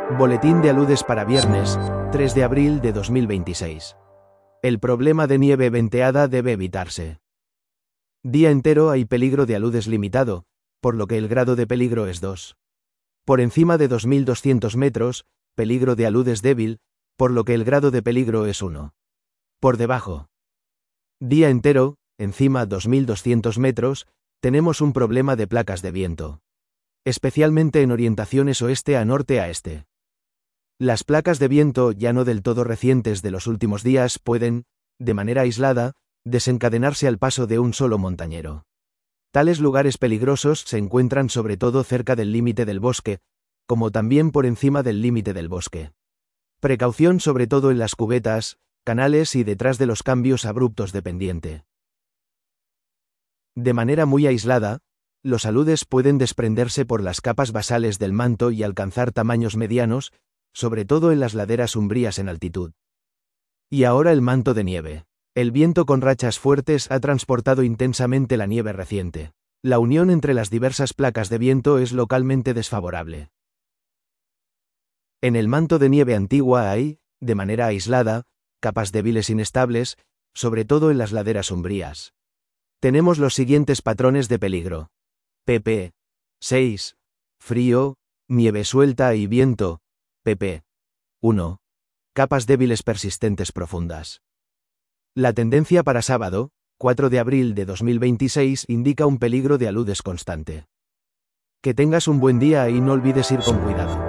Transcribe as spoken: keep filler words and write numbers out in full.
Boletín de aludes para viernes, tres de abril de dos mil veintiséis. El problema de nieve venteada debe evitarse. Día entero hay peligro de aludes limitado, por lo que el grado de peligro es dos. Por encima de dos mil doscientos metros, peligro de aludes débil, por lo que el grado de peligro es uno. Por debajo. Día entero, encima dos mil doscientos metros, tenemos un problema de placas de viento. Especialmente en orientaciones oeste a norte a este. Las placas de viento ya no del todo recientes de los últimos días pueden, de manera aislada, desencadenarse al paso de un solo montañero. Tales lugares peligrosos se encuentran sobre todo cerca del límite del bosque, como también por encima del límite del bosque. Precaución sobre todo en las cubetas, canales y detrás de los cambios abruptos de pendiente. De manera muy aislada, los aludes pueden desprenderse por las capas basales del manto y alcanzar tamaños medianos, sobre todo en las laderas umbrías en altitud. Y ahora el manto de nieve. El viento con rachas fuertes ha transportado intensamente la nieve reciente. La unión entre las diversas placas de viento es localmente desfavorable. En el manto de nieve antigua hay, de manera aislada, capas débiles inestables, sobre todo en las laderas umbrías. Tenemos los siguientes patrones de peligro. pp. seis. Frío, nieve suelta y viento. pp. uno. Capas débiles persistentes profundas. La tendencia para sábado, cuatro de abril de dos mil veintiséis, indica un peligro de aludes constante. Que tengas un buen día y no olvides ir con cuidado.